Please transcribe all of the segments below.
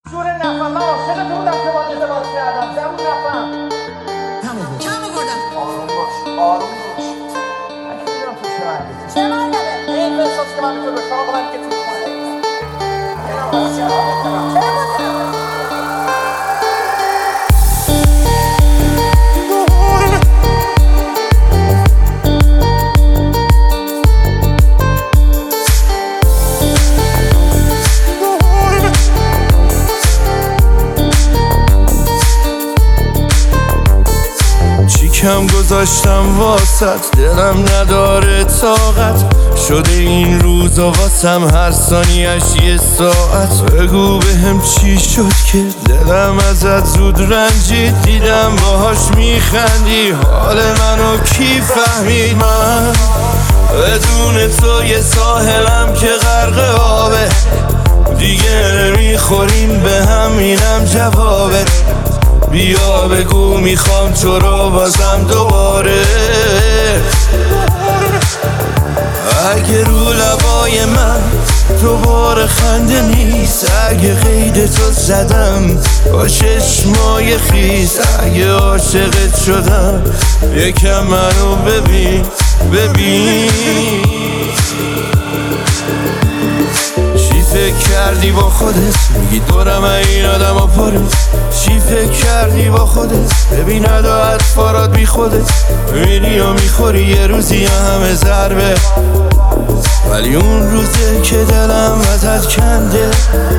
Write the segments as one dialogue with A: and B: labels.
A: شور نفهم من عاشق تو بودم که با ازدواج کردم زبون نفهم
B: کم آوردم
A: آروم باش آروم باش من که میدونم تو چه مرگی
B: چه مرگمه؟
A: این احساس که من به تو داشتم آقا من که تو
C: کم گذاشتم واسط دلم نداره طاقت شده این روزا واسم هر ثانیه‌اش یه ساعت بگو بهم چی شد که دلم ازت زود رنجید دیدم باهاش میخندی حال منو کی فهمید من بدون تو یه ساحلم که غرق آبه دیگه نمیخوریم به هم اینم جوابه بیا بگو میخوام تو رو بازم دوباره اگه رو لبای من دوباره خنده نیست اگه قید تو زدم با چشمای خیس اگه عاشقت شدم یکم منو ببین چی فکر کردی با خودت میگی دورم این آدم ها پاره چی فکر کردی با خودت ببین نداعت فاراد بی خودت میری و میخوری یه روزی همه ضربه ولی اون روزه که دلم ازت کنده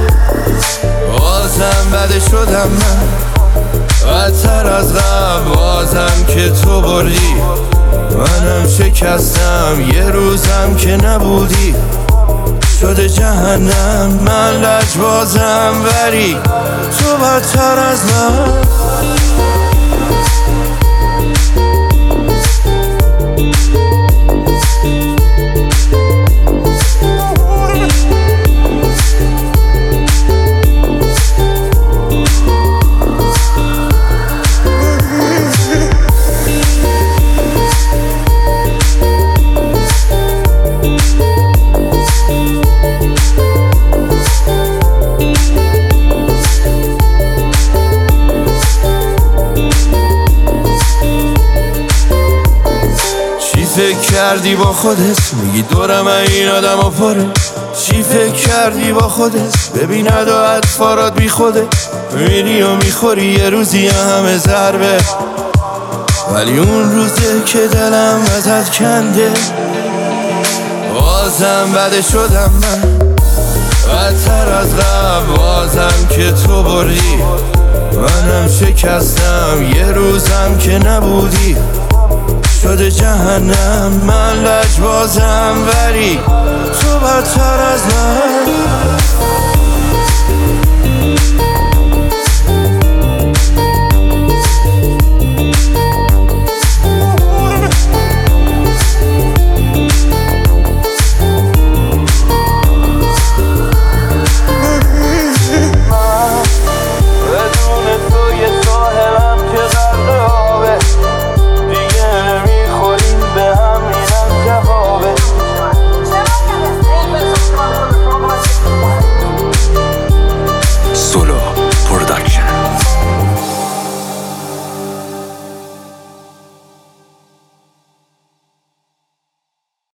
C: بازم بده شدم من بدتر از قبل بازم که تو بردی منم شکستم یه روزم که نبودی شده جهنم من لجبازم ولی تو بدتر از من فکر کردی با خودت میگی دورم این آدم ها پاره چی فکر کردی با خودت ببین نداعت فاراد بی خودت میری و میخوری یه روزی همه ضربه ولی اون روزه که دلم ازت کنده بازم بده شدم من بدتر از قبل بازم که تو بردی منم شکستم یه روزم که نبودی شده جهنم من لجبازم ولی تو بدتر از من